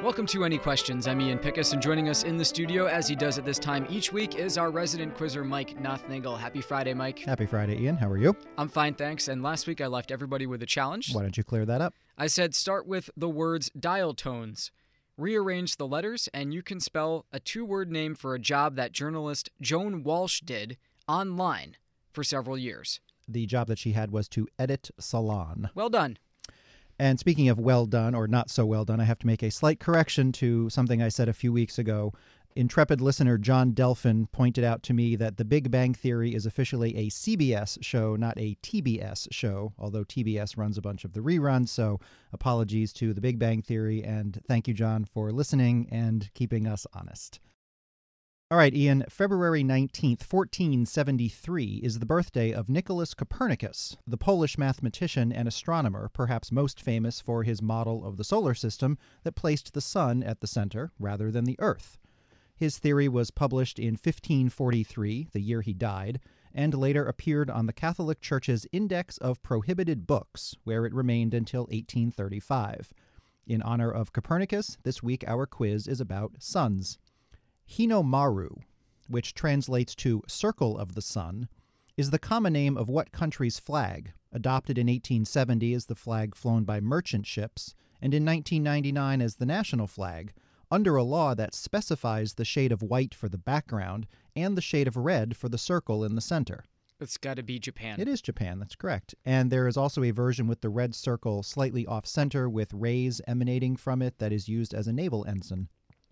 Welcome to Any Questions. I'm Ian Pickus, and joining us in the studio, as he does at this time each week, is our resident quizzer, Mike Nothnagel. Happy Friday, Mike. Happy Friday, Ian. How are you? I'm fine, thanks. And last week I left everybody with a challenge. Why don't you clear that up? I said start with the words dial tones. Rearrange the letters, and you can spell a two-word name for a job that journalist Joan Walsh did online for several years. The job that she had was to edit Salon. Well done. And speaking of well done or not so well done, I have to make a slight correction to something I said a few weeks ago. Intrepid listener John Delphin pointed out to me that The Big Bang Theory is officially a CBS show, not a TBS show, although TBS runs a bunch of the reruns, so apologies to The Big Bang Theory, and thank you, John, for listening and keeping us honest. All right, Ian, February 19th, 1473 is the birthday of Nicholas Copernicus, the Polish mathematician and astronomer, perhaps most famous for his model of the solar system that placed the sun at the center rather than the Earth. His theory was published in 1543, the year he died, and later appeared on the Catholic Church's Index of Prohibited Books, where it remained until 1835. In honor of Copernicus, this week our quiz is about suns. Hinomaru, which translates to Circle of the Sun, is the common name of what country's flag, adopted in 1870 as the flag flown by merchant ships, and in 1999 as the national flag, under a law that specifies the shade of white for the background and the shade of red for the circle in the center. It's got to be Japan. It is Japan, that's correct. And there is also a version with the red circle slightly off-center with rays emanating from it that is used as a naval ensign.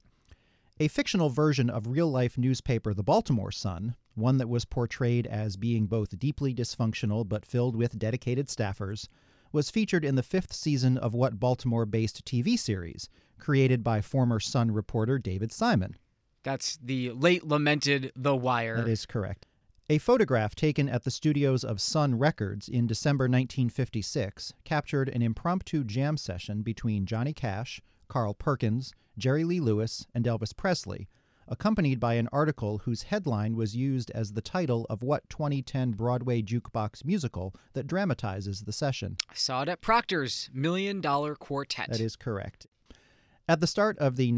A fictional version of real-life newspaper The Baltimore Sun, one that was portrayed as being both deeply dysfunctional but filled with dedicated staffers, was featured in the 5th season of what Baltimore-based TV series, created by former Sun reporter David Simon. That's the late lamented The Wire. That is correct. A photograph taken at the studios of Sun Records in December 1956 captured an impromptu jam session between Johnny Cash, Carl Perkins, Jerry Lee Lewis, and Elvis Presley, accompanied by an article whose headline was used as the title of what 2010 Broadway jukebox musical that dramatizes the session. I saw it at Proctor's $1 Million Quartet. That is correct. At the start of the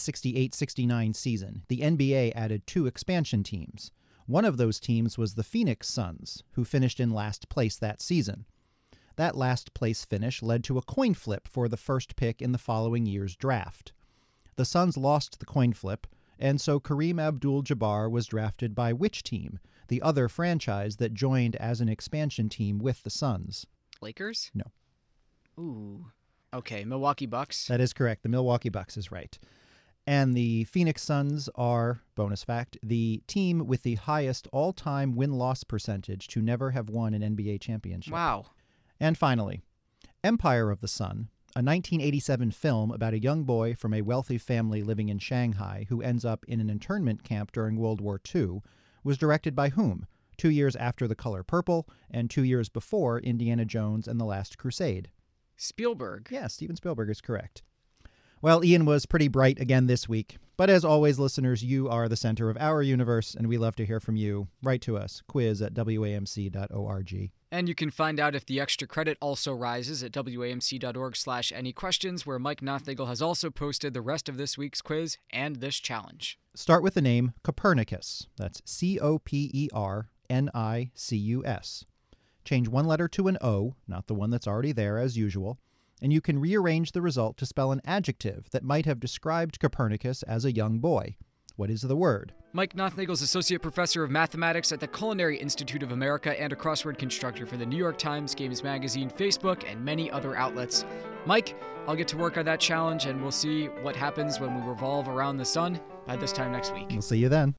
1968-69 season, the NBA added 2 expansion teams. One of those teams was the Phoenix Suns, who finished in last place that season. That last place finish led to a coin flip for the first pick in the following year's draft. The Suns lost the coin flip, and so Kareem Abdul-Jabbar was drafted by which team, the other franchise that joined as an expansion team with the Suns? Lakers? No. Ooh. Okay, Milwaukee Bucks. That is correct. The Milwaukee Bucks is right. And the Phoenix Suns are, bonus fact, the team with the highest all-time win-loss percentage to never have won an NBA championship. Wow. And finally, Empire of the Sun, a 1987 film about a young boy from a wealthy family living in Shanghai who ends up in an internment camp during World War II, was directed by whom? 2 years after The Color Purple and 2 years before Indiana Jones and the Last Crusade. Spielberg. Yeah, Steven Spielberg is correct. Well, Ian was pretty bright again this week. But as always, listeners, you are the center of our universe, and we love to hear from you. Write to us, quiz@wamc.org. And you can find out if the extra credit also rises at wamc.org/anyquestions, where Mike Nothnagel has also posted the rest of this week's quiz and this challenge. Start with the name Copernicus. That's Copernicus. Change one letter to an O, not the one that's already there as usual, and you can rearrange the result to spell an adjective that might have described Copernicus as a young boy. What is the word? Mike Nothnagel is Associate Professor of Mathematics at the Culinary Institute of America and a crossword constructor for the New York Times, Games Magazine, Facebook, and many other outlets. Mike, I'll get to work on that challenge, and we'll see what happens when we revolve around the sun by this time next week. We'll see you then.